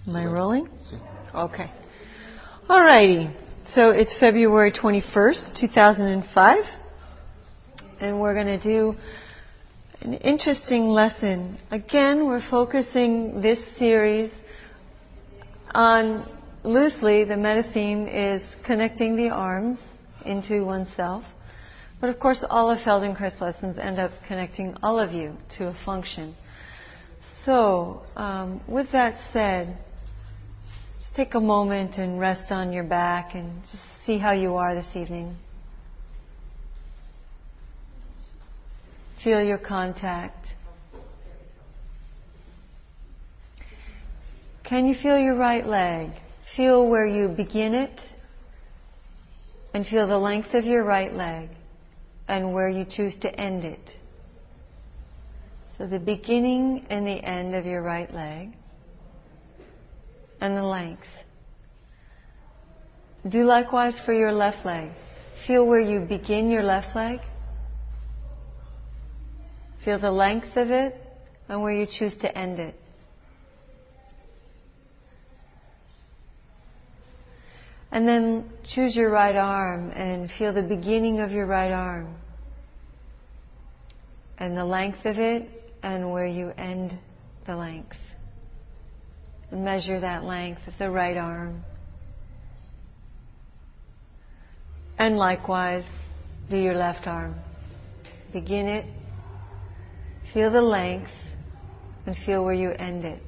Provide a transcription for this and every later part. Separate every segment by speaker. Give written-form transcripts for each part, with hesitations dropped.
Speaker 1: Am I rolling? Okay. Alrighty. So it's February 21st, 2005. And we're going to do an interesting lesson. Again, we're focusing this series on, loosely, the meta theme is connecting the arms into oneself. But of course, all of Feldenkrais lessons end up connecting all of you to a function. So, with that said, just take a moment and rest on your back and just see how you are this evening. Feel your contact. Can you feel your right leg? Feel where you begin it and feel the length of your right leg and where you choose to end it. So the beginning and the end of your right leg and the length. Do likewise for your left leg. Feel where you begin your left leg. Feel the length of it and where you choose to end it. And then choose your right arm and feel the beginning of your right arm and the length of it and where you end the length. And measure that length of the right arm. And likewise, do your left arm. Begin it. Feel the length and feel where you end it.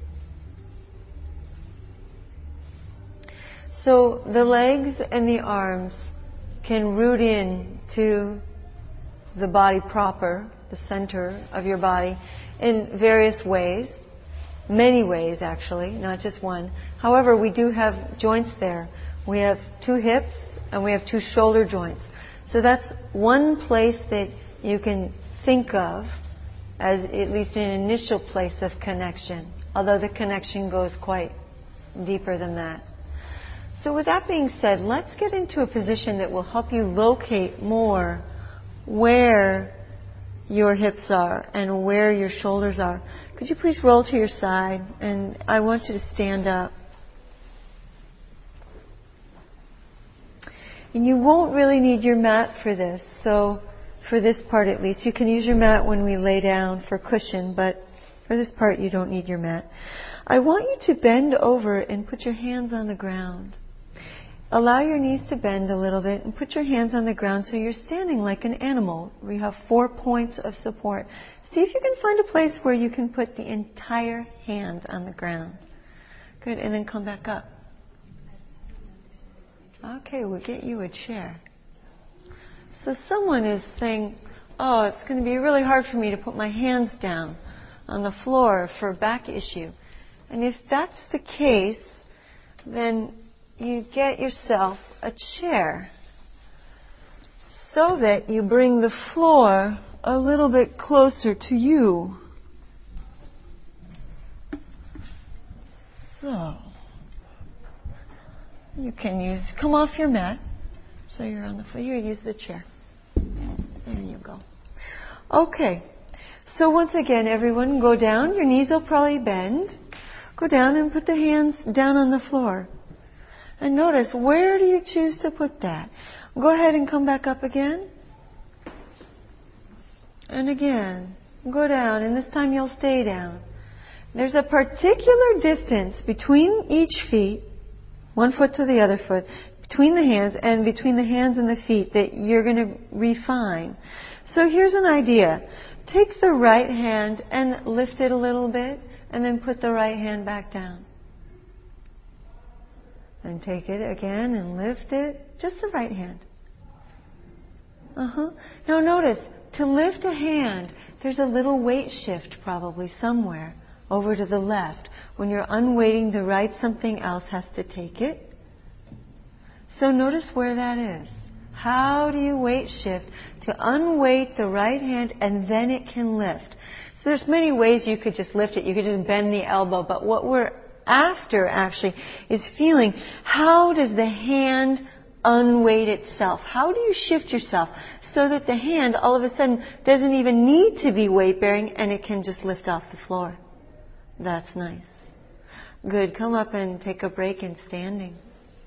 Speaker 1: So the legs and the arms can root in to the body proper, the center of your body, in various ways. Many ways, actually, not just one. However, we do have joints there. We have 2 hips and we have 2 shoulder joints. So that's one place that you can think of as at least an initial place of connection, although the connection goes quite deeper than that. So with that being said, let's get into a position that will help you locate more where your hips are and where your shoulders are. Could you please roll to your side? And I want you to stand up. And you won't really need your mat for this. So for this part at least, you can use your mat when we lay down for cushion, but for this part you don't need your mat. I want you to bend over and put your hands on the ground. Allow your knees to bend a little bit and put your hands on the ground so you're standing like an animal where you have 4 points of support. See if you can find a place where you can put the entire hand on the ground. Good, and then come back up. Okay, we'll get you a chair. So someone is saying, oh, it's going to be really hard for me to put my hands down on the floor for a back issue. And if that's the case, then you get yourself a chair so that you bring the floor a little bit closer to you. So, you can come off your mat so you're on the floor. You use the chair. There you go. Okay. So once again, everyone, go down. Your knees will probably bend. Go down and put the hands down on the floor. And notice, where do you choose to put that? Go ahead and come back up again. And again. Go down, and this time you'll stay down. There's a particular distance between each feet, one foot to the other foot, between the hands and between the hands and the feet that you're going to refine. So here's an idea. Take the right hand and lift it a little bit, and then put the right hand back down. And take it again and lift it. Just the right hand. Now notice, to lift a hand, there's a little weight shift probably somewhere over to the left. When you're unweighting the right, something else has to take it. So notice where that is. How do you weight shift to unweight the right hand and then it can lift? So there's many ways you could just lift it. You could just bend the elbow, but what we're after actually is feeling, how does the hand unweight itself? How do you shift yourself so that the hand all of a sudden doesn't even need to be weight bearing and it can just lift off the floor? That's nice. Good. Come up and take a break in standing.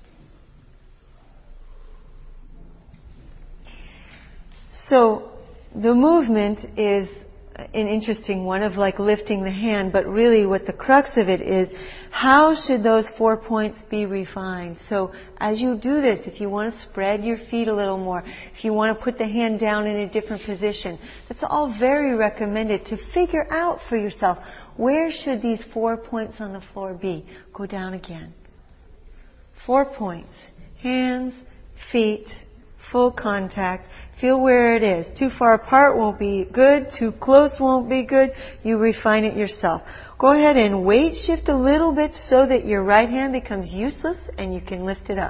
Speaker 1: So the movement is an interesting one of like lifting the hand, but really what the crux of it is, how should those 4 points be refined? So as you do this, if you want to spread your feet a little more, if you want to put the hand down in a different position, that's all very recommended to figure out for yourself, where should these 4 points on the floor be? Go down again. 4 points. Hands, feet, full contact. Feel where it is. Too far apart won't be good. Too close won't be good. You refine it yourself. Go ahead and weight shift a little bit so that your right hand becomes useless and you can lift it up.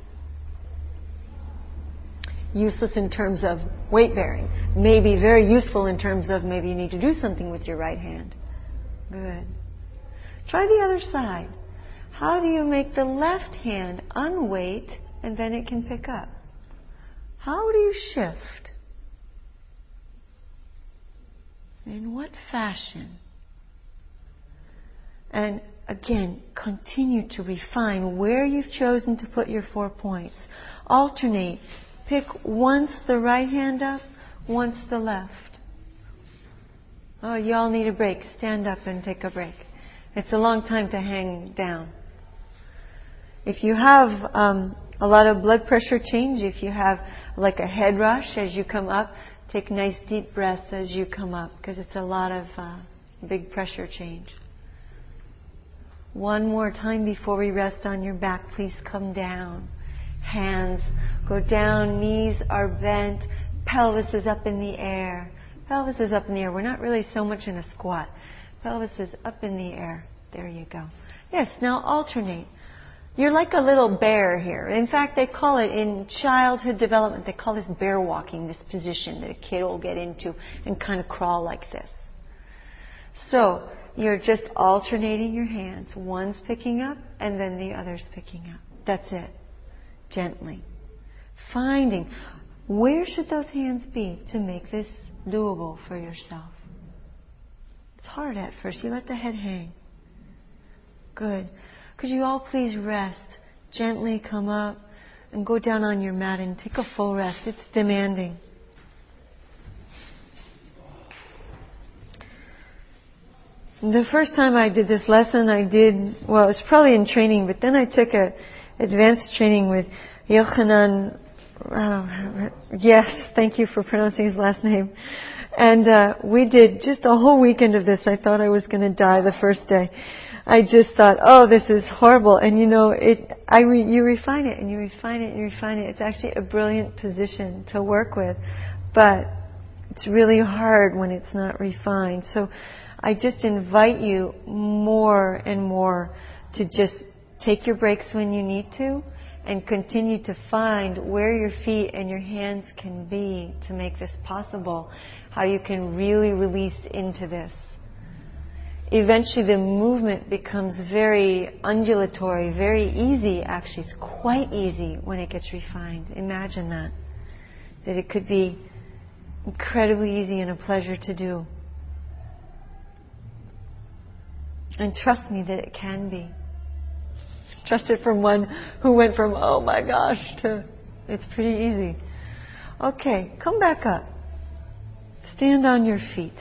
Speaker 1: Useless in terms of weight bearing. Maybe very useful in terms of maybe you need to do something with your right hand. Good. Try the other side. How do you make the left hand unweight and then it can pick up? How do you shift? In what fashion? And again, continue to refine where you've chosen to put your 4 points. Alternate. Pick once the right hand up, once the left. Oh, you all need a break. Stand up and take a break. It's a long time to hang down. If you have a lot of blood pressure change, if you have like a head rush as you come up, take nice deep breaths as you come up because it's a lot of big pressure change. One more time before we rest on your back, please come down. Hands go down, knees are bent, pelvis is up in the air. Pelvis is up in the air. We're not really so much in a squat. Pelvis is up in the air. There you go. Yes, now alternate. You're like a little bear here. In fact, they call it in childhood development, they call this bear walking, this position that a kid will get into and kind of crawl like this. So you're just alternating your hands. One's picking up and then the other's picking up. That's it. Gently. Finding where should those hands be to make this doable for yourself. It's hard at first. You let the head hang. Good. Could you all please rest? Gently come up and go down on your mat and take a full rest. It's demanding. The first time I did this lesson, it was probably in training, but then I took a advanced training with Yochanan. Yes, thank you for pronouncing his last name. And we did just a whole weekend of this. I thought I was going to die the first day. I just thought, oh, this is horrible. And you refine it and you refine it and you refine it. It's actually a brilliant position to work with. But it's really hard when it's not refined. So I just invite you more and more to just take your breaks when you need to and continue to find where your feet and your hands can be to make this possible, how you can really release into this. Eventually the movement becomes very undulatory, very easy actually. It's quite easy when it gets refined. Imagine that it could be incredibly easy and a pleasure to do. And trust me that it can be. Trust it from one who went from, oh my gosh, to it's pretty easy. Okay, come back up. Stand on your feet.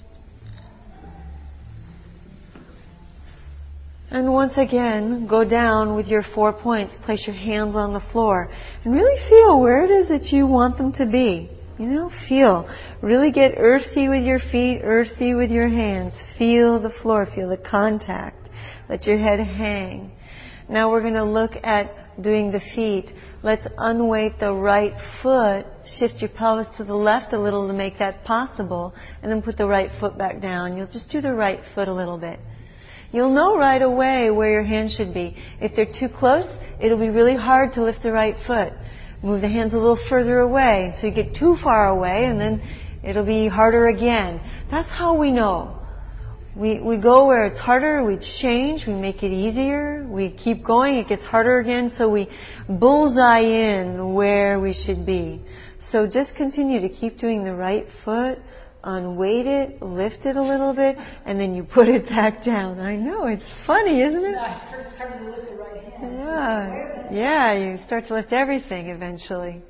Speaker 1: And once again, go down with your 4 points. Place your hands on the floor. And really feel where it is that you want them to be. Feel. Really get earthy with your feet, earthy with your hands. Feel the floor. Feel the contact. Let your head hang. Now we're going to look at doing the feet. Let's unweight the right foot. Shift your pelvis to the left a little to make that possible. And then put the right foot back down. You'll just do the right foot a little bit. You'll know right away where your hands should be. If they're too close, it'll be really hard to lift the right foot. Move the hands a little further away. So you get too far away and then it'll be harder again. That's how we know. We go where it's harder, we change, we make it easier, we keep going, it gets harder again, so we bullseye in where we should be. So just continue to keep doing the right foot, unweight it, lift it a little bit, and then you put it back down. I know, it's funny, isn't it?
Speaker 2: I first started to lift the right hand.
Speaker 1: Yeah, you start to lift everything eventually.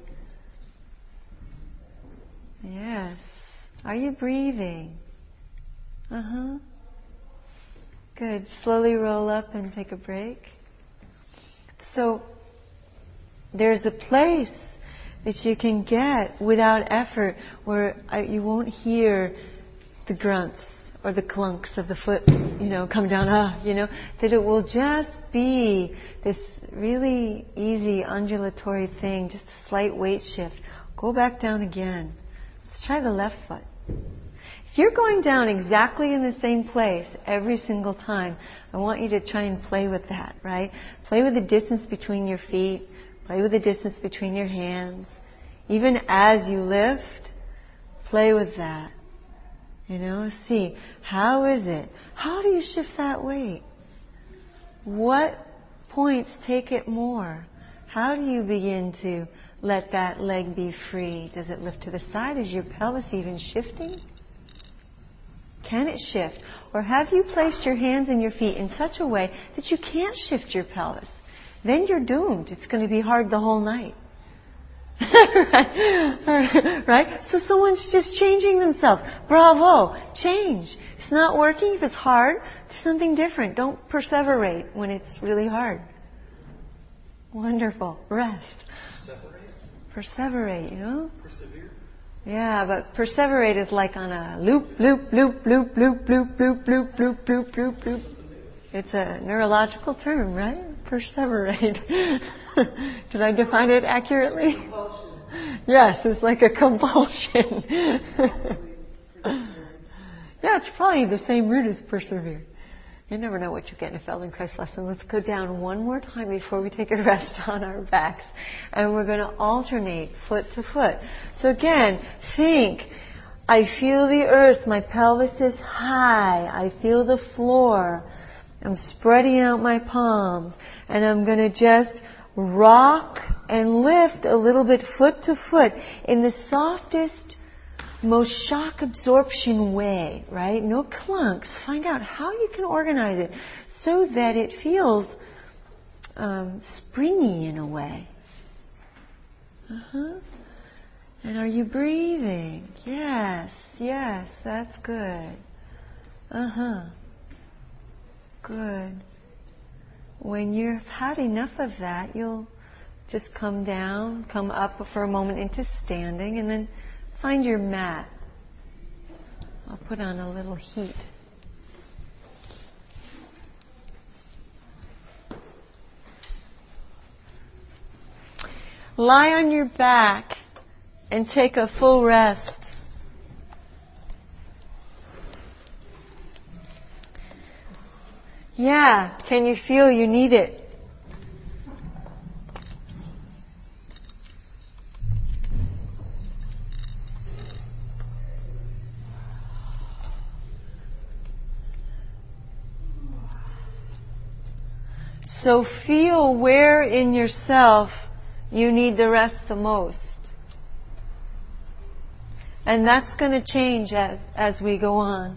Speaker 1: Yes. Are you breathing? Good. Slowly roll up and take a break. So, there's a place that you can get without effort where you won't hear the grunts or the clunks of the foot, come down, that it will just be this really easy undulatory thing, just a slight weight shift. Go back down again. Let's try the left foot. If you're going down exactly in the same place every single time, I want you to try and play with that, right? Play with the distance between your feet. Play with the distance between your hands. Even as you lift, play with that. See, how is it? How do you shift that weight? What points take it more? How do you begin to let that leg be free? Does it lift to the side? Is your pelvis even shifting? Can it shift? Or have you placed your hands and your feet in such a way that you can't shift your pelvis? Then you're doomed. It's going to be hard the whole night. Right? So someone's just changing themselves. Bravo! Change. It's not working. If it's hard, do something different. Don't perseverate when it's really hard. Wonderful. Rest. Perseverate,
Speaker 3: Persevere?
Speaker 1: Yeah, but perseverate is like on a loop, loop, loop, loop, loop, loop, loop, loop, loop, loop, loop, loop. It's a neurological term, right? Perseverate. Did I define it accurately?
Speaker 2: Compulsion.
Speaker 1: Yes, it's like a compulsion. Yeah, it's probably the same root as persevere. You never know what you get in a Feldenkrais lesson. Let's go down one more time before we take a rest on our backs. And we're going to alternate foot to foot. So again, think, I feel the earth, my pelvis is high, I feel the floor, I'm spreading out my palms, and I'm going to just rock and lift a little bit foot to foot in the softest, most shock absorption way, right? No clunks. Find out how you can organize it so that it feels springy in a way. And are you breathing? Yes, that's good. Good. When you've had enough of that, you'll just come down, come up for a moment into standing, and then find your mat. I'll put on a little heat. Lie on your back and take a full rest. Yeah, can you feel you need it? So feel where in yourself you need the rest the most. And that's going to change as we go on.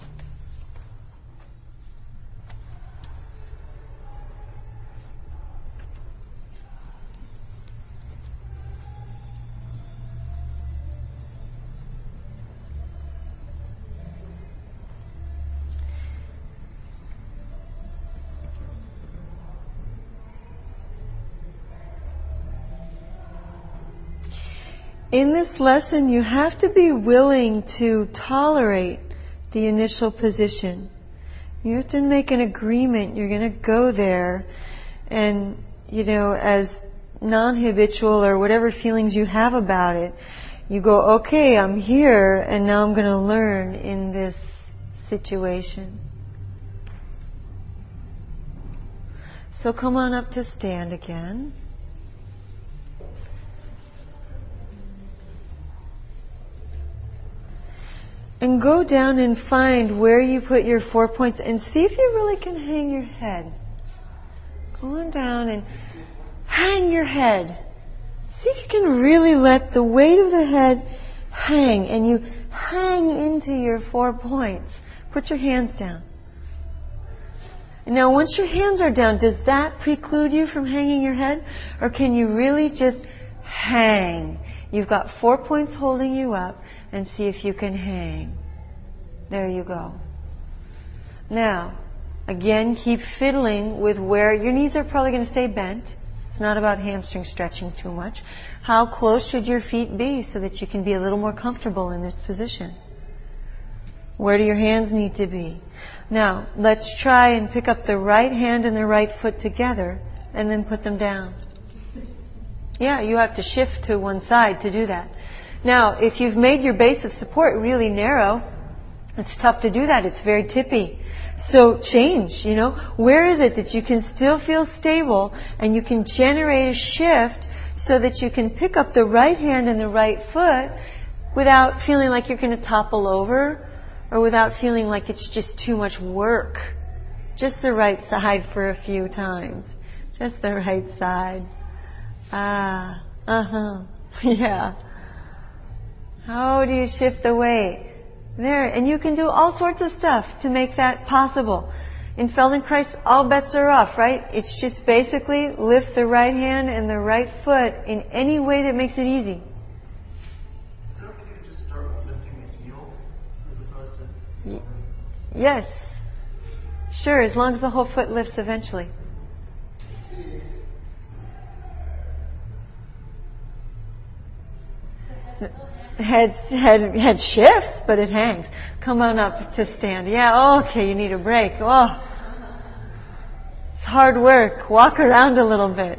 Speaker 1: In this lesson, you have to be willing to tolerate the initial position. You have to make an agreement. You're going to go there and, as non-habitual or whatever feelings you have about it, you go, okay, I'm here and now I'm going to learn in this situation. So come on up to stand again. And go down and find where you put your 4 points and see if you really can hang your head. Go on down and hang your head. See if you can really let the weight of the head hang, and you hang into your 4 points. Put your hands down. Now, once your hands are down, does that preclude you from hanging your head? Or can you really just hang? You've got 4 points holding you up, and see if you can hang. There you go. Now, again, keep fiddling with where your knees are probably going to stay bent. It's not about hamstring stretching too much. How close should your feet be so that you can be a little more comfortable in this position? Where do your hands need to be? Now, let's try and pick up the right hand and the right foot together and then put them down. Yeah, you have to shift to one side to do that. Now, if you've made your base of support really narrow, it's tough to do that. It's very tippy. So change, Where is it that you can still feel stable and you can generate a shift so that you can pick up the right hand and the right foot without feeling like you're going to topple over or without feeling like it's just too much work. Just the right side for a few times. Just the right side. Yeah. How do you shift the weight? There. And you can do all sorts of stuff to make that possible. In Feldenkrais, all bets are off, right? It's just basically lift the right hand and the right foot in any way that makes it easy.
Speaker 3: Is it okay to just start lifting the heel as opposed to...
Speaker 1: Yes. Sure, as long as the whole foot lifts eventually. Head shifts, but it hangs. Come on up to stand. Yeah, okay, you need a break. Oh, it's hard work. Walk around a little bit.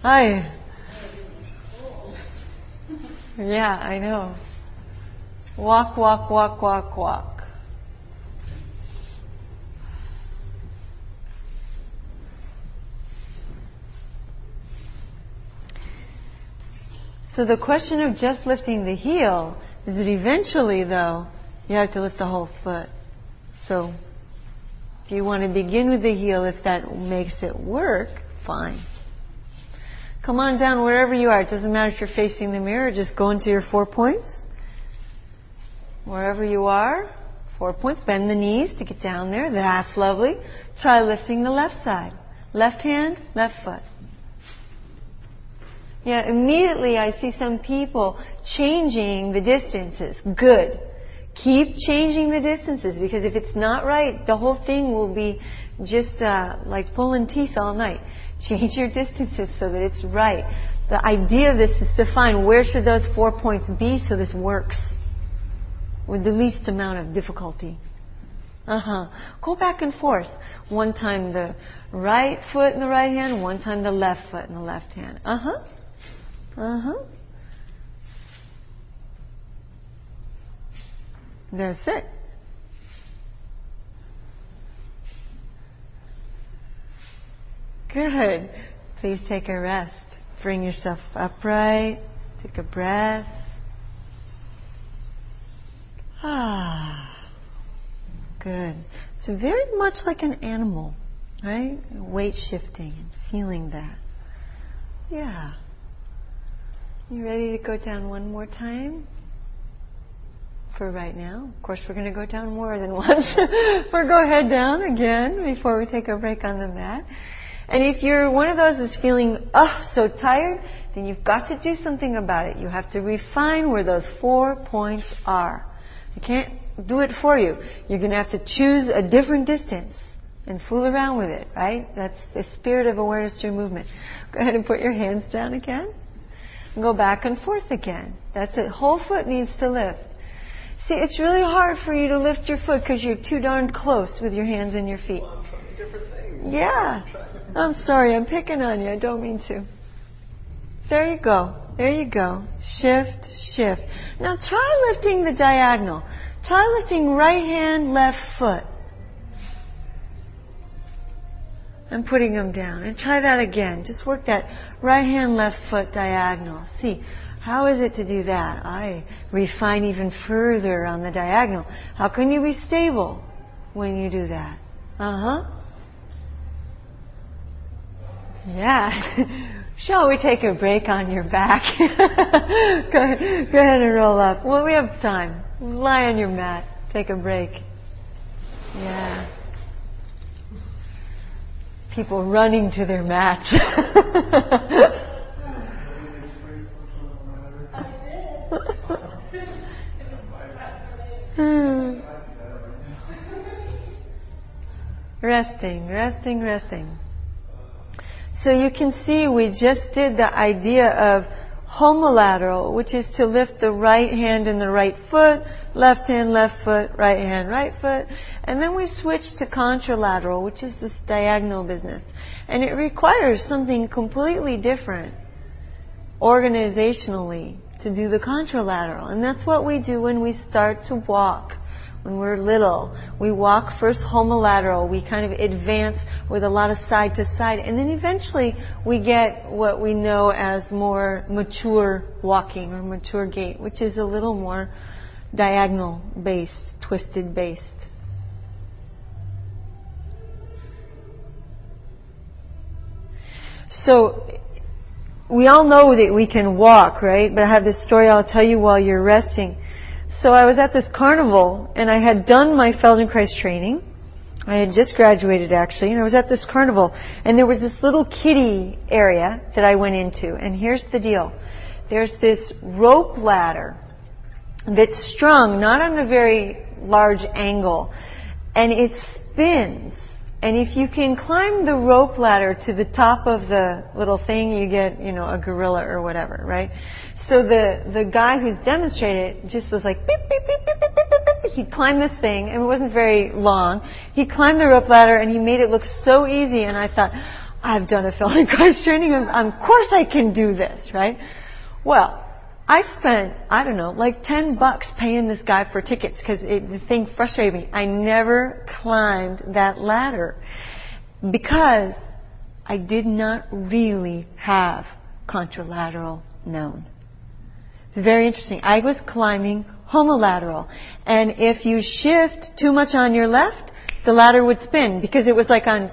Speaker 1: Yeah, I know. Walk, walk, walk, walk, walk. So the question of just lifting the heel is that eventually, though, you have to lift the whole foot. So if you want to begin with the heel, if that makes it work, fine. Come on down wherever you are. It doesn't matter if you're facing the mirror. Just go into your 4 points. Wherever you are, 4 points. Bend the knees to get down there. That's lovely. Try lifting the left side. Left hand, left foot. Yeah, immediately I see some people changing the distances. Good. Keep changing the distances, because if it's not right, the whole thing will be just like pulling teeth all night. Change your distances so that it's right. The idea of this is to find where should those 4 points be so this works with the least amount of difficulty. Go back and forth. One time the right foot in the right hand, one time the left foot in the left hand. That's it. Good. Please take a rest. Bring yourself upright. Take a breath. Good. It's very much like an animal, right? Weight shifting and feeling that. Yeah. You ready to go down one more time? For right now. Of course, we're going to go down more than once. We'll go head down again before we take a break on the mat. And if you're one of those that's feeling, so tired, then you've got to do something about it. You have to refine where those 4 points are. I can't do it for you. You're going to have to choose a different distance and fool around with it, right? That's the spirit of awareness through movement. Go ahead and put your hands down again. And go back and forth again. That's it. Whole foot needs to lift. See, it's really hard for you to lift your foot because you're too darn close with your hands and your feet.
Speaker 3: Well, I'm trying different things.
Speaker 1: Yeah. I'm sorry. I'm picking on you. I don't mean to. There you go. There you go. Shift, shift. Now try lifting the diagonal. Try lifting right hand, left foot. And putting them down. And try that again. Just work that right hand, left foot diagonal. See, how is it to do that? I refine even further on the diagonal. How can you be stable when you do that? Yeah. Shall we take a break on your back? Go ahead and roll up. Well, we have time. Lie on your mat. Take a break. Yeah. People running to their mats. Resting, resting, resting. So you can see we just did the idea of homolateral, which is to lift the right hand and the right foot, left hand, left foot, right hand, right foot. And then we switched to contralateral, which is this diagonal business. And it requires something completely different organizationally to do the contralateral. And that's what we do when we start to walk. When we're little, we walk first homolateral. We kind of advance with a lot of side to side. And then eventually we get what we know as more mature walking or mature gait, which is a little more diagonal based, twisted based. So we all know that we can walk, right? But I have this story I'll tell you while you're resting. So I was at this carnival, and I had done my Feldenkrais training. I had just graduated, actually, and I was at this carnival, and there was this little kiddie area that I went into. And here's the deal. There's this rope ladder that's strung, not on a very large angle, and it spins. And if you can climb the rope ladder to the top of the little thing, you get, a gorilla or whatever, right? So the guy who's demonstrated just was like, beep, beep, beep, beep, beep, beep, beep. He'd climb this thing, and it wasn't very long. He climbed the rope ladder, and he made it look so easy, and I thought, I've done a Feldenkrais training, of course I can do this, right? Well, I spent, like $10 paying this guy for tickets because the thing frustrated me. I never climbed that ladder because I did not really have contralateral known. It's very interesting. I was climbing homolateral. And if you shift too much on your left, the ladder would spin because it was like on,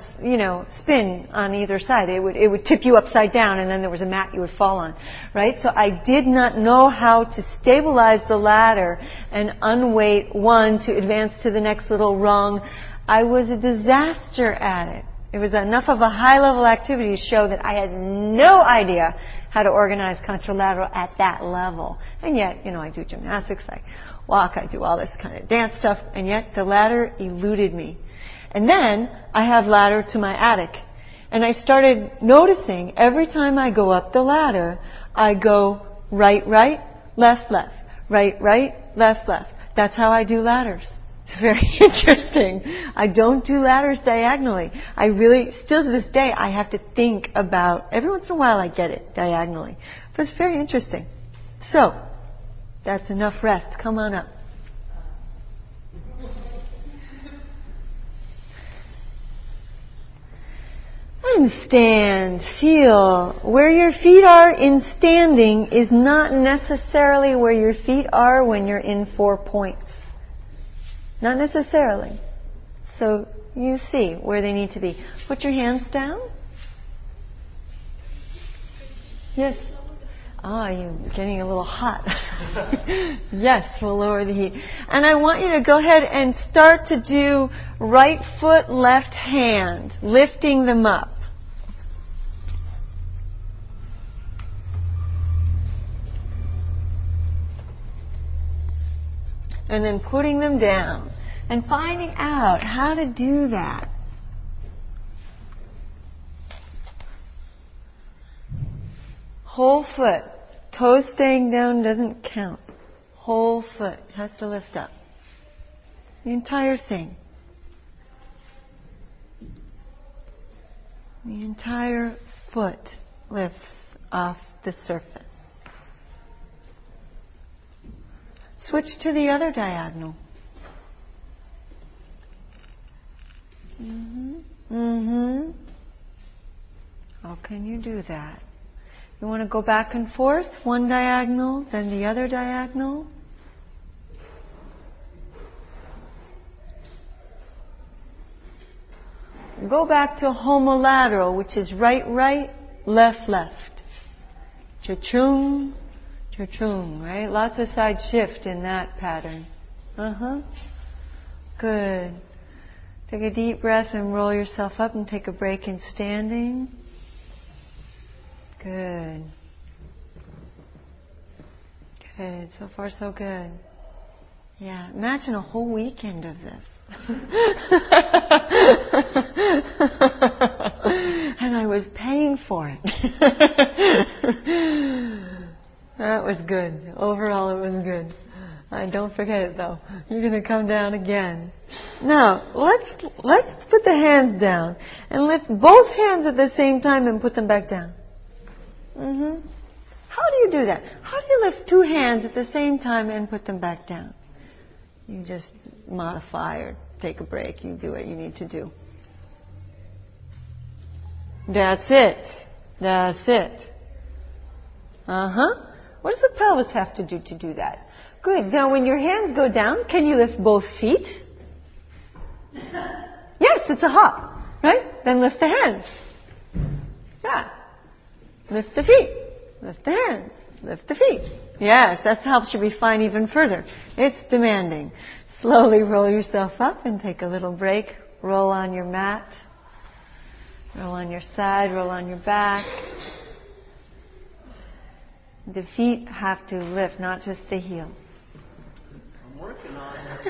Speaker 1: spin on either side. It would tip you upside down, and then there was a mat you would fall on, right? So I did not know how to stabilize the ladder and unweight one to advance to the next little rung. I was a disaster at it. It was enough of a high-level activity to show that I had no idea how to organize contralateral at that level. And yet, I do gymnastics, I walk, I do all this kind of dance stuff, and yet the ladder eluded me. And then I have ladder to my attic. And I started noticing every time I go up the ladder, I go right, right, left, left, right, right, left, left. That's how I do ladders. It's very interesting. I don't do ladders diagonally. I really, still to this day, I have to think about, every once in a while I get it diagonally. But it's very interesting. So, that's enough rest. Come on up. And stand. Feel. Where your feet are in standing is not necessarily where your feet are when you're in 4 points. Not necessarily. So you see where they need to be. Put your hands down. Yes. You're getting a little hot. Yes, we'll lower the heat. And I want you to go ahead and start to do right foot, left hand, lifting them up. And then putting them down and finding out how to do that. Whole foot. Toes staying down doesn't count. Whole foot has to lift up. The entire thing. The entire foot lifts off the surface. Switch to the other diagonal. How can you do that? You want to go back and forth, one diagonal, then the other diagonal. Go back to homolateral, which is right, right, left, left. Cha-chung, cha-chung, right? Lots of side shift in that pattern. Good. Take a deep breath and roll yourself up and take a break in standing. Good. Good. So far, so good. Yeah. Imagine a whole weekend of this. And I was paying for it. That was good. Overall, it was good. Don't forget it though. You're going to come down again. Now, let's put the hands down and lift both hands at the same time and put them back down. How do you do that? How do you lift two hands at the same time and put them back down? You just modify or take a break. You do what you need to do. That's it. That's it. What does the pelvis have to do that? Good. Now when your hands go down, can you lift both feet? Yes, it's a hop. Right? Then lift the hands. Yeah. Lift the feet. Lift the hands. Lift the feet. Yes, that helps you refine even further. It's demanding. Slowly roll yourself up and take a little break. Roll on your mat. Roll on your side. Roll on your back. The feet have to lift, not just the heels.
Speaker 3: I'm working on it.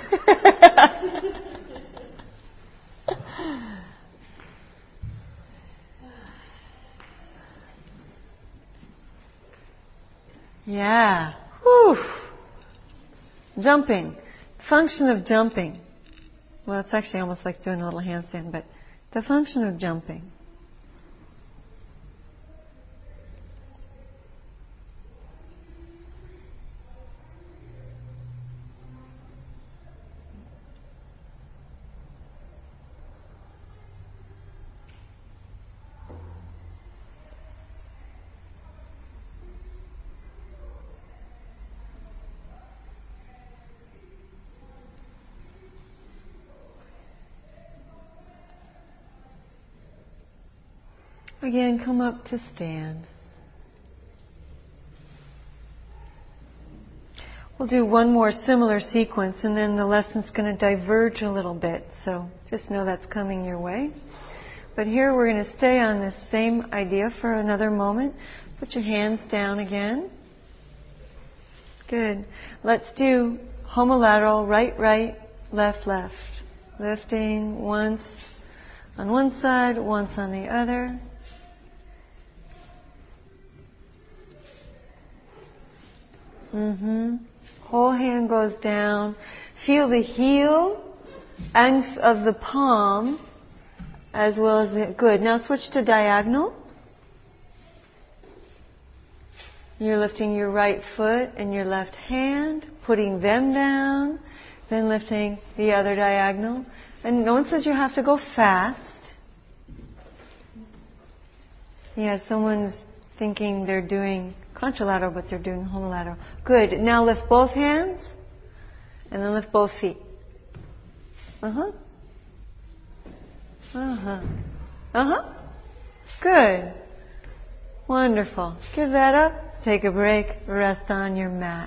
Speaker 1: Yeah. Whew. Jumping. Function of jumping. Well, it's actually almost like doing a little handstand, but the function of jumping. Again, come up to stand. We'll do one more similar sequence and then the lesson's going to diverge a little bit. So just know that's coming your way. But here we're going to stay on this same idea for another moment. Put your hands down again. Good. Let's do homolateral, right, right, left, left. Lifting once on one side, once on the other. Whole hand goes down. Feel the heel and of the palm as well as the... Good. Now switch to diagonal. You're lifting your right foot and your left hand, putting them down, then lifting the other diagonal. And no one says you have to go fast. Yeah, someone's thinking they're doing contralateral, but they're doing homolateral. Good. Now lift both hands, and then lift both feet. Good. Wonderful. Give that up. Take a break. Rest on your mat.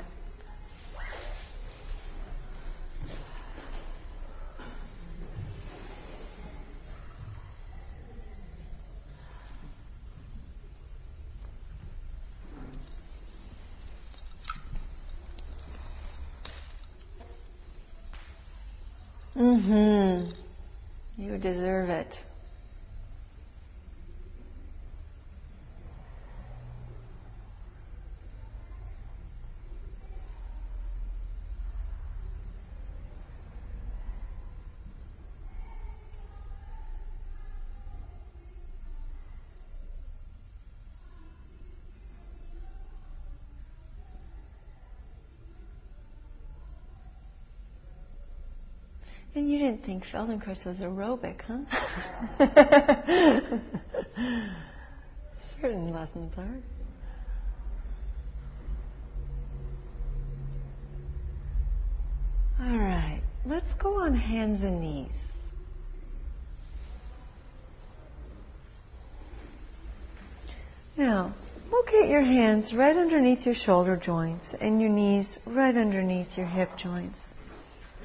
Speaker 1: You deserve it. And you didn't think Feldenkrais was aerobic, huh? Certain lessons are. All right, let's go on hands and knees. Now, locate your hands right underneath your shoulder joints and your knees right underneath your hip joints.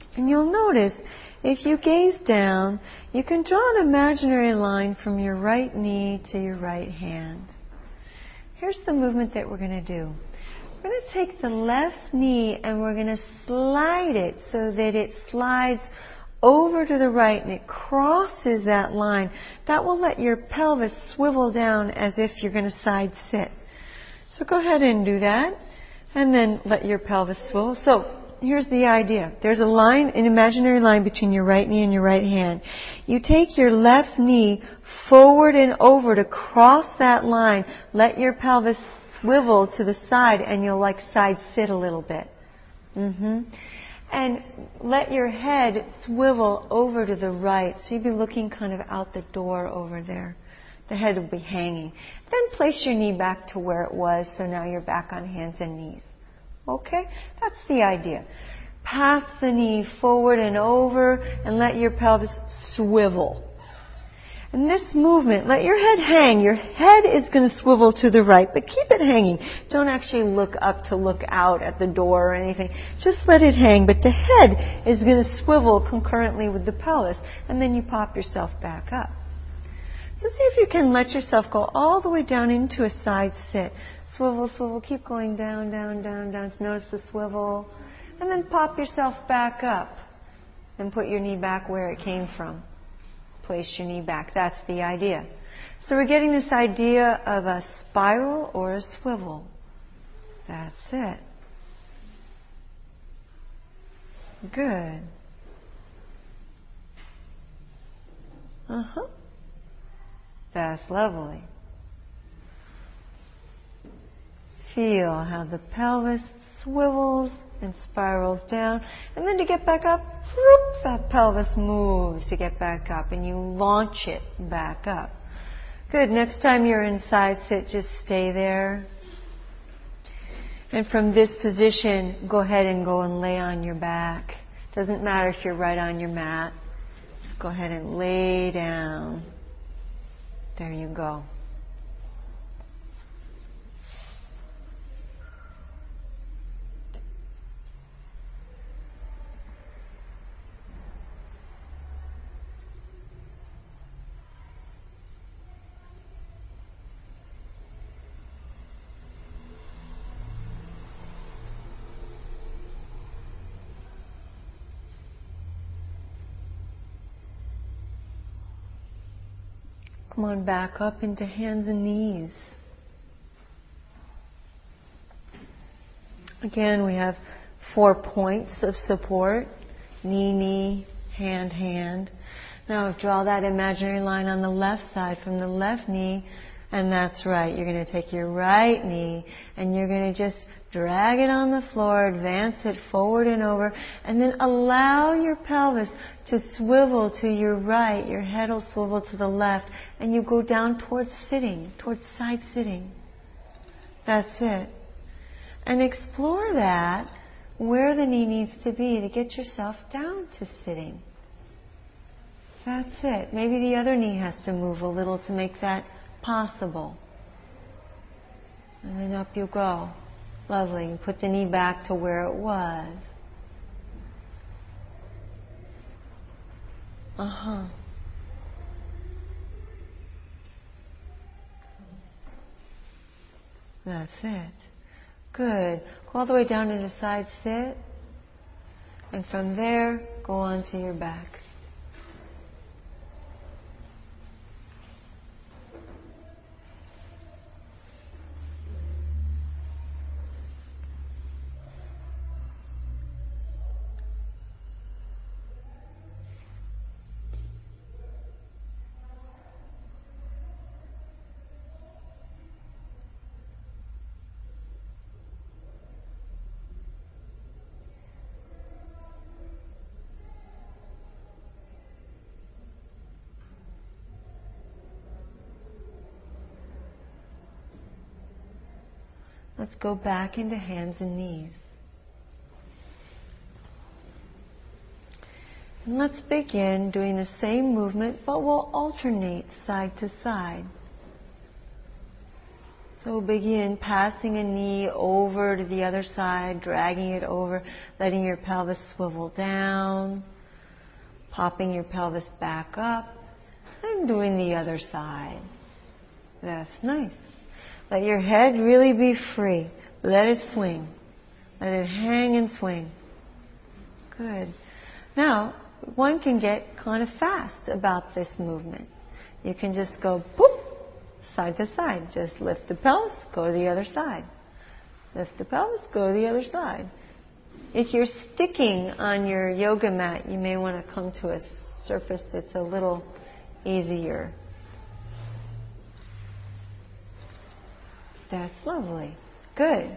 Speaker 1: And you'll notice, if you gaze down, you can draw an imaginary line from your right knee to your right hand. Here's the movement that we're going to do. We're going to take the left knee and we're going to slide it so that it slides over to the right and it crosses that line. That will let your pelvis swivel down as if you're going to side sit. So go ahead and do that and then let your pelvis swivel. So here's the idea. There's a line, an imaginary line between your right knee and your right hand. You take your left knee forward and over to cross that line. Let your pelvis swivel to the side and you'll like side sit a little bit. And let your head swivel over to the right. So you'll be looking kind of out the door over there. The head will be hanging. Then place your knee back to where it was, so now you're back on hands and knees. Okay? That's the idea. Pass the knee forward and over and let your pelvis swivel. And this movement, let your head hang. Your head is going to swivel to the right, but keep it hanging. Don't actually look up to look out at the door or anything. Just let it hang, but the head is going to swivel concurrently with the pelvis, and then you pop yourself back up. So see if you can let yourself go all the way down into a side sit. Swivel, swivel, keep going down, down, down, down. Notice the swivel. And then pop yourself back up. And put your knee back where it came from. Place your knee back. That's the idea. So we're getting this idea of a spiral or a swivel. That's it. Good. That's lovely. Feel how the pelvis swivels and spirals down. And then to get back up, whoop, that pelvis moves to get back up. And you launch it back up. Good. Next time you're in side sit, just stay there. And from this position, go ahead and go and lay on your back. Doesn't matter if you're right on your mat. Just go ahead and lay down. There you go. Come on back up into hands and knees. Again, we have 4 points of support. Knee, knee, hand, hand. Now draw that imaginary line on the left side from the left knee. And that's right. You're going to take your right knee and you're going to just drag it on the floor, advance it forward and over, and then allow your pelvis to swivel to your right. Your head will swivel to the left, and you go down towards sitting, towards side sitting. That's it. And explore that, where the knee needs to be to get yourself down to sitting. That's it. Maybe the other knee has to move a little to make that possible. And then up you go. Lovely. Put the knee back to where it was. That's it. Good. Go all the way down into side sit. And from there, go on to your back. Let's go back into hands and knees. And let's begin doing the same movement, but we'll alternate side to side. So begin passing a knee over to the other side, dragging it over, letting your pelvis swivel down, popping your pelvis back up, and doing the other side. That's nice. Let your head really be free. Let it swing. Let it hang and swing. Good. Now, one can get kind of fast about this movement. You can just go boop, side to side. Just lift the pelvis, go to the other side. Lift the pelvis, go to the other side. If you're sticking on your yoga mat, you may want to come to a surface that's a little easier. That's lovely. Good.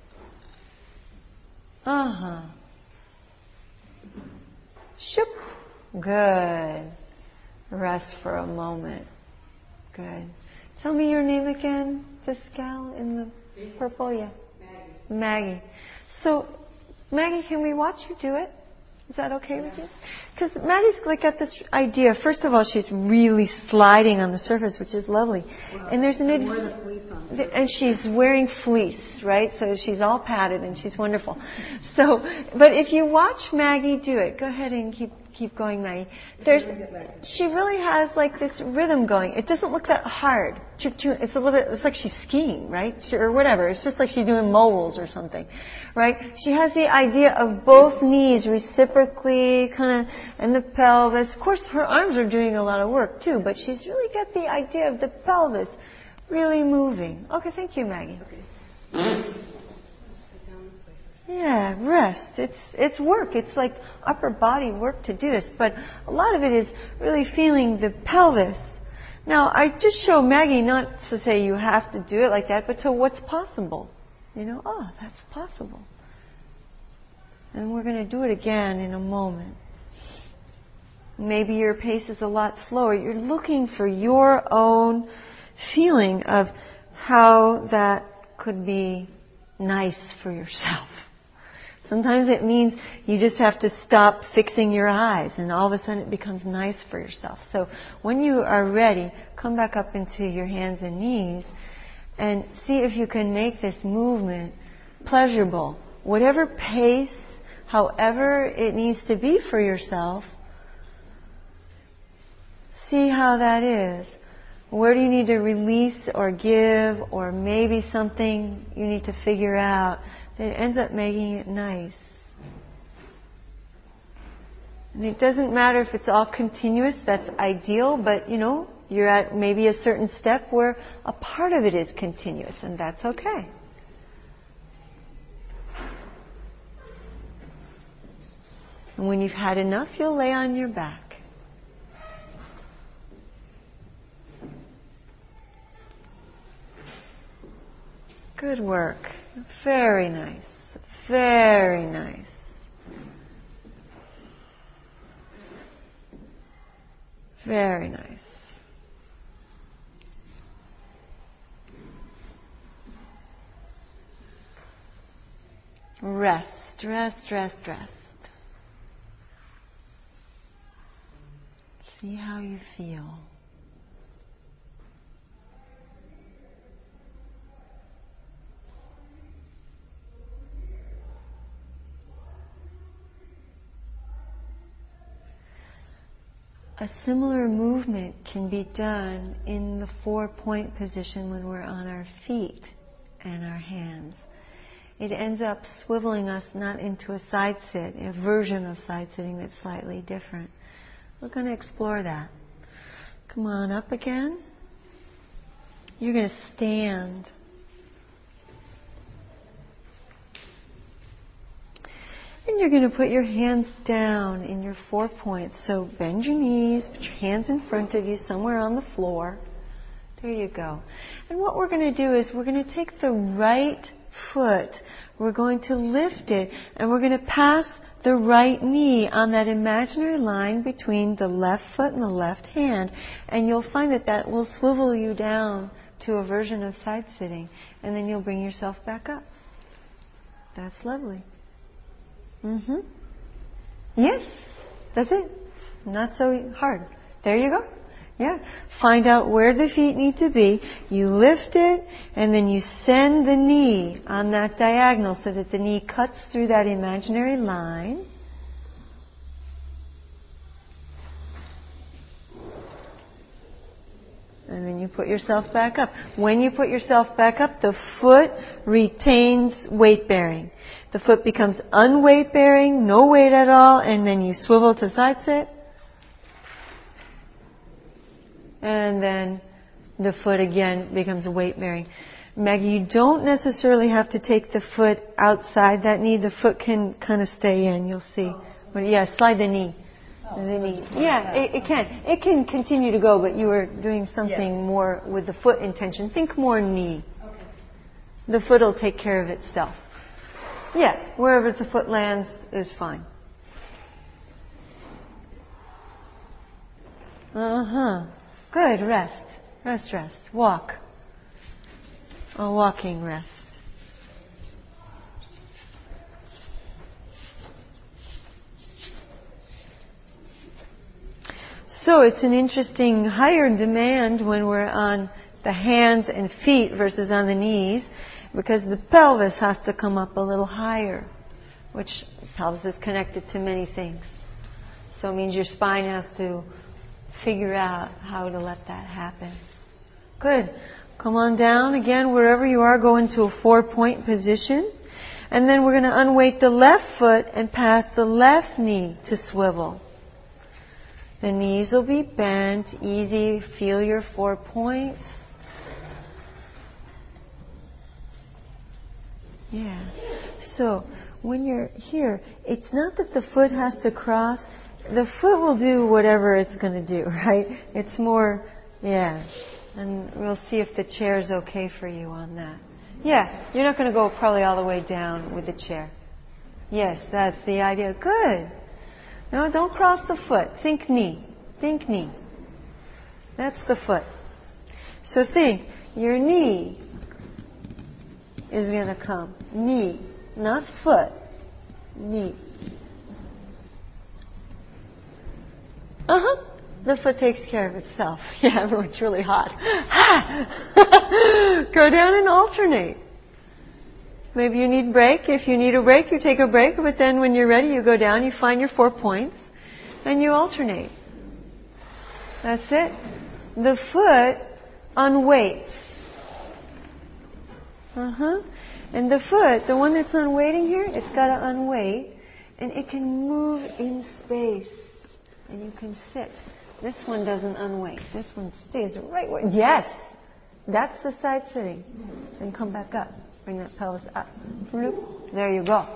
Speaker 1: Shoop. Good. Rest for a moment. Good. Tell me your name again, this gal in the purple. Yeah. Maggie. So, Maggie, can we watch you do it? Is that okay with you? Because Maggie's got this idea. First of all, she's really sliding on the surface, which is lovely.
Speaker 2: Well,
Speaker 1: and there's
Speaker 2: and
Speaker 1: she's wearing fleece, right? So she's all padded and she's wonderful. So, but if you watch Maggie do it, go ahead and keep going, Maggie. She really has this rhythm going. It doesn't look that hard. It's a little bit. It's like she's skiing, right? Or whatever. It's just like she's doing moles or something, right? She has the idea of both knees reciprocally, and the pelvis. Of course, her arms are doing a lot of work too, but she's really got the idea of the pelvis really moving. Okay, thank you, Maggie. Okay. Yeah, rest. It's work. It's like upper body work to do this, but a lot of it is really feeling the pelvis. Now, I just show Maggie not to say you have to do it like that, but to what's possible. That's possible. And we're going to do it again in a moment. Maybe your pace is a lot slower. You're looking for your own feeling of how that could be nice for yourself. Sometimes it means you just have to stop fixing your eyes and all of a sudden it becomes nice for yourself. So when you are ready, come back up into your hands and knees and see if you can make this movement pleasurable. Whatever pace, however it needs to be for yourself, see how that is. Where do you need to release or give, or maybe something you need to figure out that ends up making it nice? And it doesn't matter if it's all continuous, that's ideal, but you're at maybe a certain step where a part of it is continuous, and that's okay. And when you've had enough, you'll lay on your back. Good work. Very nice. Very nice. Very nice. Rest, rest, rest, rest. See how you feel. A similar movement can be done in the 4-point position when we're on our feet and our hands. It ends up swiveling us not into a side sit, a version of side sitting that's slightly different. We're going to explore that. Come on up again. You're going to stand. And you're going to put your hands down in your 4 points. So bend your knees, put your hands in front of you, somewhere on the floor. There you go. And what we're going to do is we're going to take the right foot, we're going to lift it, and we're going to pass the right knee on that imaginary line between the left foot and the left hand. And you'll find that will swivel you down to a version of side sitting. And then you'll bring yourself back up. That's lovely. Yes, that's it. Not so hard. There you go. Yeah. Find out where the feet need to be. You lift it, and then you send the knee on that diagonal so that the knee cuts through that imaginary line. And then you put yourself back up. When you put yourself back up, the foot retains weight bearing. The foot becomes unweight bearing, no weight at all, and then you swivel to side sit. And then the foot again becomes weight bearing. Maggie, you don't necessarily have to take the foot outside that knee. The foot can kind of stay in, you'll see. But yeah, slide the knee. The knee. Yeah, it can. It can continue to go, but you were doing something more with the foot intention. Think more knee.
Speaker 2: Okay.
Speaker 1: The foot will take care of itself. Yeah, wherever the foot lands is fine. Good, rest. Rest, rest. Walk. A walking rest. So it's an interesting higher demand when we're on the hands and feet versus on the knees, because the pelvis has to come up a little higher, which pelvis is connected to many things. So it means your spine has to figure out how to let that happen. Good. Come on down again, wherever you are, go into a 4-point position. And then we're going to unweight the left foot and pass the left knee to swivel. The knees will be bent, easy. Feel your 4 points. Yeah. So when you're here, it's not that the foot has to cross. The foot will do whatever it's going to do, right? It's more, yeah. And we'll see if the chair's okay for you on that. Yeah, you're not going to go probably all the way down with the chair. Yes, that's the idea. Good. No, don't cross the foot. Think knee. Think knee. That's the foot. So think, your knee is going to come. Knee, not foot. Knee. The foot takes care of itself. Yeah, everyone's really hot. Go down and alternate. Maybe you need a break. If you need a break, you take a break. But then when you're ready, you go down, you find your 4 points, and you alternate. That's it. The foot unweights. And the foot, the one that's unweighting here, it's got to unweight, and it can move in space. And you can sit. This one doesn't unweight. This one stays right where... Yes! That's the side sitting. Then come back up. Bring that pelvis up. There you go.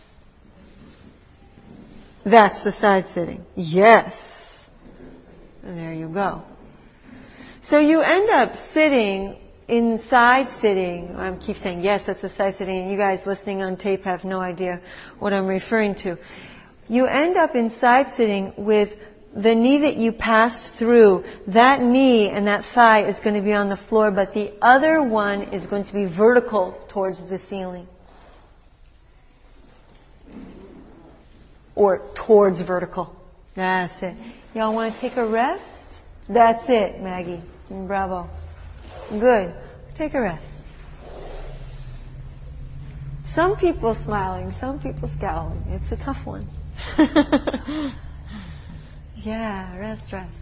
Speaker 1: That's the side sitting. Yes! And there you go. So you end up sitting in side sitting. I keep saying, yes, that's the side sitting. And you guys listening on tape have no idea what I'm referring to. You end up in side sitting with the knee that you passed through. That knee and that thigh is going to be on the floor, but the other one is going to be vertical towards the ceiling. Or towards vertical. That's it. Y'all want to take a rest? That's it, Maggie. Bravo. Good. Take a rest. Some people smiling, some people scowling. It's a tough one. Yeah, rest, rest.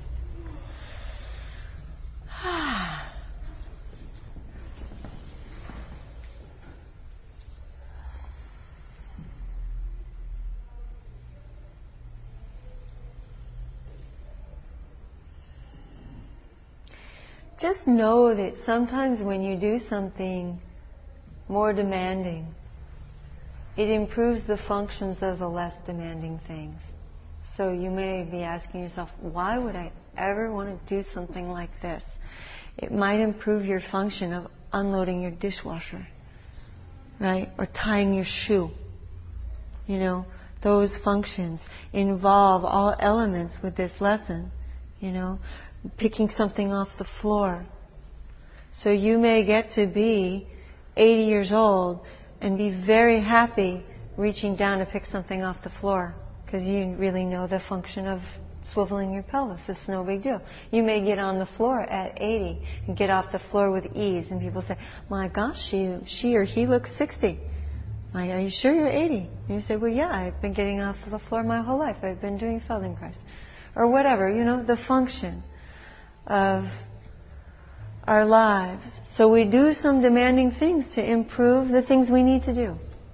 Speaker 1: Just know that sometimes when you do something more demanding, it improves the functions of the less demanding things. So you may be asking yourself, why would I ever want to do something like this? It might improve your function of unloading your dishwasher, right? Or tying your shoe. You know, those functions involve all elements with this lesson. You know, picking something off the floor. So you may get to be 80 years old and be very happy reaching down to pick something off the floor, because you really know the function of swiveling your pelvis. It's no big deal. You may get on the floor at 80 and get off the floor with ease. And people say, my gosh, she or he looks 60. Are you sure you're 80? And you say, well, yeah, I've been getting off the floor my whole life. I've been doing Feldenkrais. Or whatever, the function of our lives. So we do some demanding things to improve the things we need to do.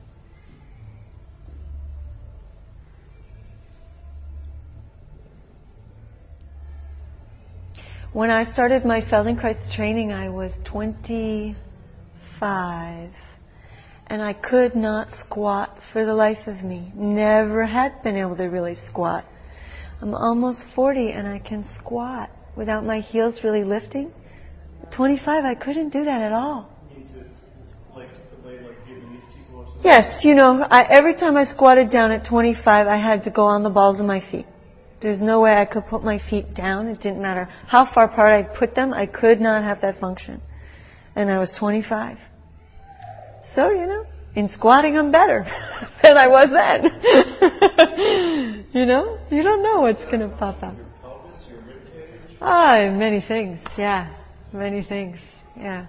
Speaker 1: When I started my Feldenkrais training, I was 25. And I could not squat for the life of me. Never had been able to really squat. I'm almost 40 and I can squat without my heels really lifting. At 25, I couldn't do that at all.
Speaker 3: Like the way Vietnamese people or something?
Speaker 1: Yes, every time I squatted down at 25, I had to go on the balls of my feet. There's no way I could put my feet down. It didn't matter how far apart I put them. I could not have that function. And I was 25. So, in squatting I'm better than I was then. You don't know what's going to pop out.
Speaker 3: Your pelvis, your ribcage?
Speaker 1: Many things. Yeah, many things. Yeah.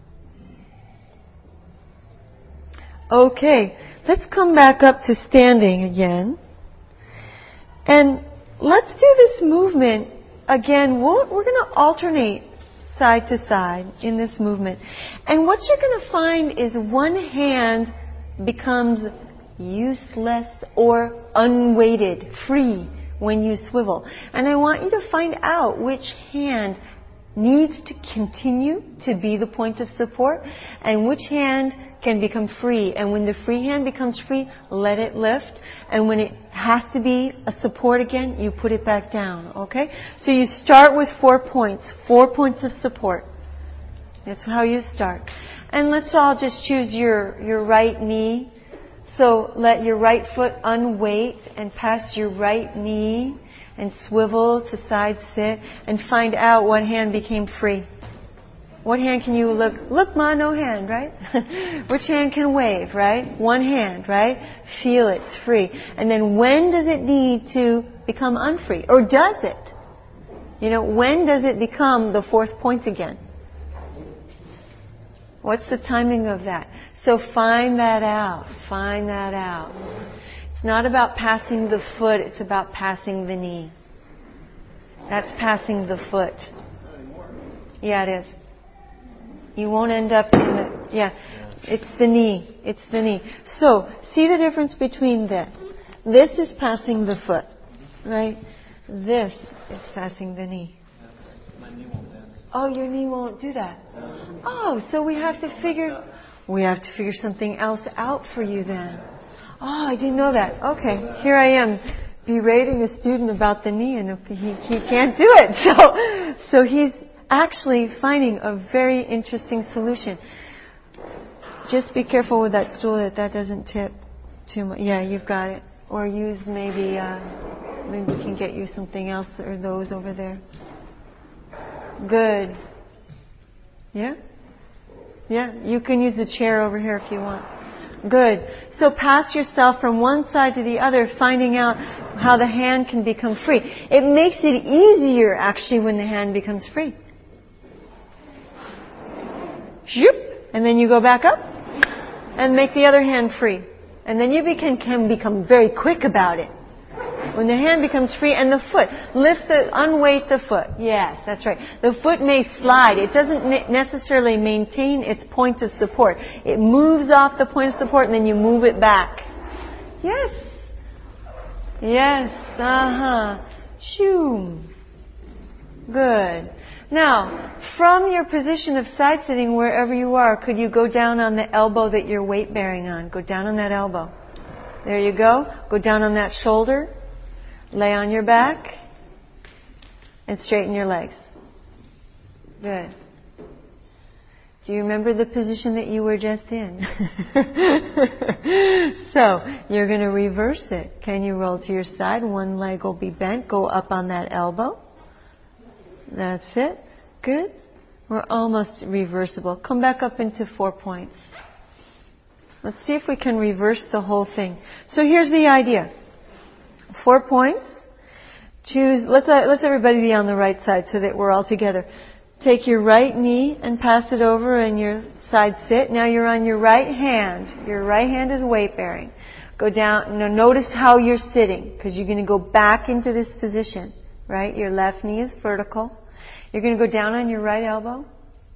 Speaker 1: Okay, let's come back up to standing again. And let's do this movement again. We're going to alternate side to side in this movement. And what you're going to find is one hand becomes useless or unweighted, free when you swivel. And I want you to find out which hand needs to continue to be the point of support and which hand can become free. And when the free hand becomes free, let it lift. And when it has to be a support again, you put it back down. Okay? So you start with 4 points. 4 points of support. That's how you start. And let's all just choose your right knee. So let your right foot unweight and pass your right knee and swivel to side sit and find out what hand became free. What hand can you look? Look, Ma, no hand, right? Which hand can wave, right? One hand, right? Feel it's free. And then when does it need to become unfree? Or does it? When does it become the 4th point again? What's the timing of that? So find that out. Find that out. It's not about passing the foot, it's about passing the knee. That's passing the foot. Yeah, it is. You won't end up in the... Yeah, it's the knee. It's the knee. So, see the difference between this. This is passing the foot, right? This is passing the knee.
Speaker 3: My knee won't bend.
Speaker 1: Oh, your knee won't do that. Oh, so we have to figure something else out for you then. Oh, I didn't know that. Okay, here I am berating a student about the knee and he can't do it. So he's actually finding a very interesting solution. Just be careful with that stool that doesn't tip too much. Yeah, you've got it. Or use maybe we can get you something else or those over there. Good. Yeah? Yeah, you can use the chair over here if you want. Good. So pass yourself from one side to the other, finding out how the hand can become free. It makes it easier actually when the hand becomes free. Shoop, and then you go back up and make the other hand free. And then you can become very quick about it. When the hand becomes free and the foot, unweight the foot. Yes, that's right. The foot may slide. It doesn't necessarily maintain its point of support. It moves off the point of support and then you move it back. Yes. Yes. Shoo. Good. Now, from your position of side sitting, wherever you are, could you go down on the elbow that you're weight bearing on? Go down on that elbow. There you go. Go down on that shoulder. Lay on your back. And straighten your legs. Good. Do you remember the position that you were just in? So, you're going to reverse it. Can you roll to your side? One leg will be bent. Go up on that elbow. That's it. Good. We're almost reversible. Come back up into 4 points. Let's see if we can reverse the whole thing. So here's the idea. 4 points. choose, let's everybody be on the right side so that we're all together. Take your right knee and pass it over in your side sit. Now you're on your right hand. Your right hand is weight bearing. Go down, notice how you're sitting, because you're going to go back into this position, right? Your left knee is vertical. You're going to go down on your right elbow.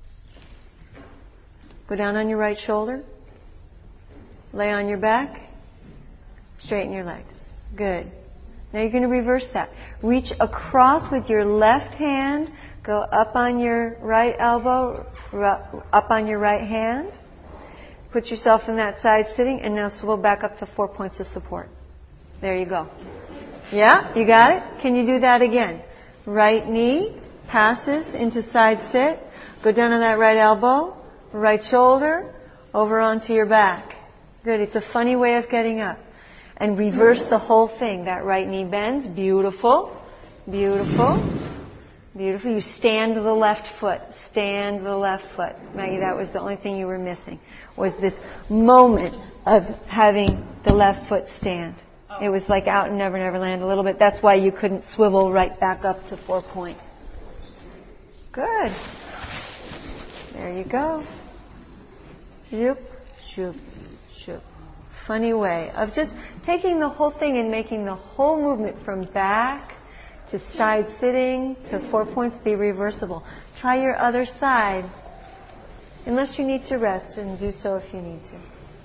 Speaker 1: Go down on your right shoulder. Lay on your back. Straighten your legs. Good. Now you're going to reverse that. Reach across with your left hand. Go up on your right elbow, up on your right hand. Put yourself in that side sitting, and now swivel back up to 4 points of support. There you go. Yeah? You got it? Can you do that again? Right knee passes into side sit. Go down on that right elbow, right shoulder, over onto your back. Good. It's a funny way of getting up. And reverse the whole thing. That right knee bends. Beautiful. Beautiful. Beautiful. You stand the left foot. Stand the left foot. Maggie, that was the only thing you were missing, was this moment of having the left foot stand. It was like out in Never Never Land a little bit. That's why you couldn't swivel right back up to 4 point. Good. There you go. Shoop, shoop, shoop. Funny way of just taking the whole thing and making the whole movement from back to side sitting to 4 points be reversible. Try your other side, unless you need to rest, and do so if you need to.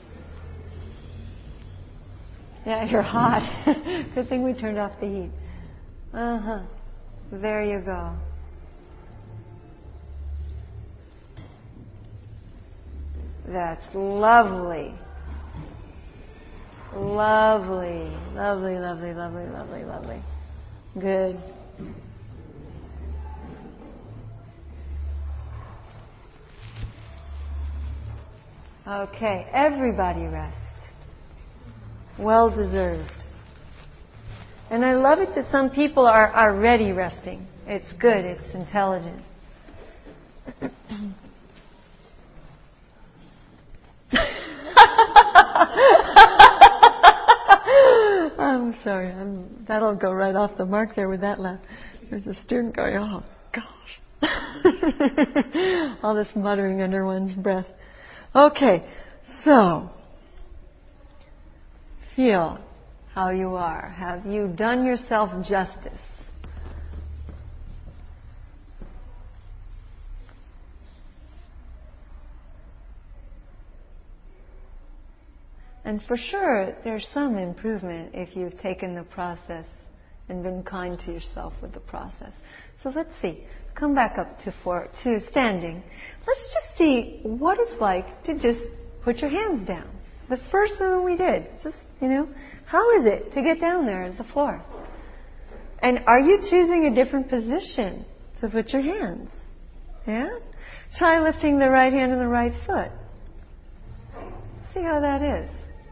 Speaker 1: Yeah, you're hot. Good thing we turned off the heat. There you go. That's lovely. Lovely. Lovely, lovely, lovely, lovely, lovely. Good. Okay, everybody rest. Well deserved. And I love it that some people are already resting. It's good, it's intelligent. I'm sorry, that'll go right off the mark there with that laugh. There's a student going, oh gosh. All this muttering under one's breath. Okay, so feel how you are. Have you done yourself justice? And for sure, there's some improvement if you've taken the process and been kind to yourself with the process. So let's see. Come back up to standing. Let's just see what it's like to just put your hands down. The first one we did. Just, how is it to get down there at the floor? And are you choosing a different position to put your hands? Yeah? Try lifting the right hand and the right foot. See how that is.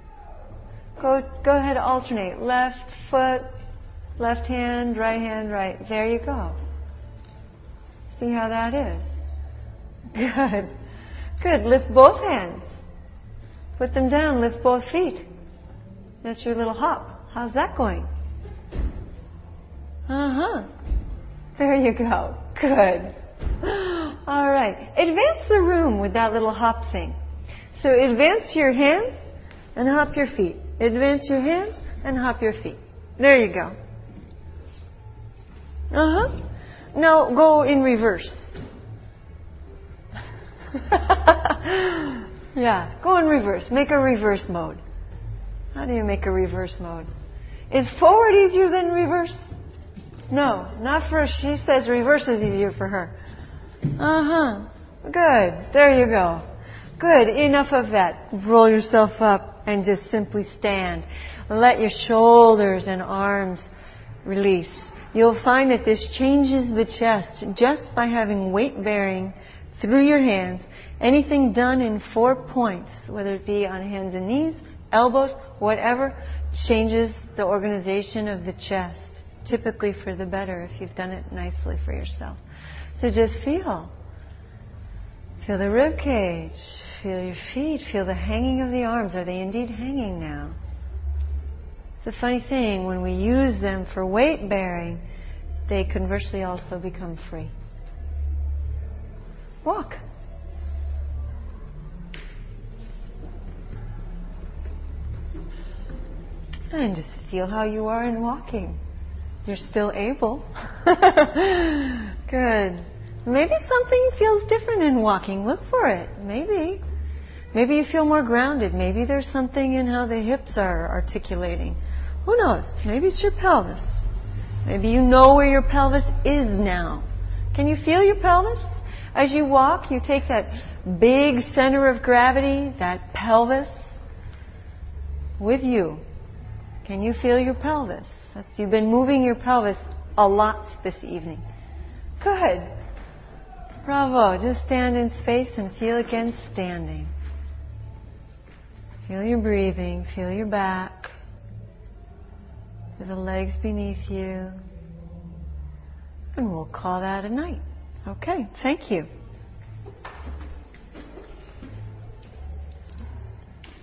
Speaker 1: Go ahead, alternate. Left foot, left hand, right. There you go. See how that is. Good. Good. Lift both hands. Put them down. Lift both feet. That's your little hop. How's that going? There you go. Good. All right. Advance the room with that little hop thing. So advance your hands and hop your feet. Advance your hands and hop your feet. There you go. Now go in reverse. Yeah, go in reverse. Make a reverse mode. How do you make a reverse mode? Is forward easier than reverse? No, not for her. She says reverse is easier for her. Good. There you go. Good. Enough of that. Roll yourself up and just simply stand. Let your shoulders and arms release. You'll find that this changes the chest just by having weight bearing through your hands. Anything done in 4 points, whether it be on hands and knees, elbows, whatever, changes the organization of the chest, typically for the better if you've done it nicely for yourself. So just feel. Feel the rib cage. Feel your feet. Feel the hanging of the arms. Are they indeed hanging now? It's a funny thing. When we use them for weight bearing, they conversely also become free. Walk. And just feel how you are in walking. You're still able. Good. Maybe something feels different in walking. Look for it. Maybe. Maybe you feel more grounded. Maybe there's something in how the hips are articulating. Who knows? Maybe it's your pelvis. Maybe you know where your pelvis is now. Can you feel your pelvis? As you walk, you take that big center of gravity, that pelvis, with you. Can you feel your pelvis? You've been moving your pelvis a lot this evening. Good. Bravo. Just stand in space and feel again standing. Feel your breathing. Feel your back. Feel the legs beneath you. And we'll call that a night. Okay. Thank you.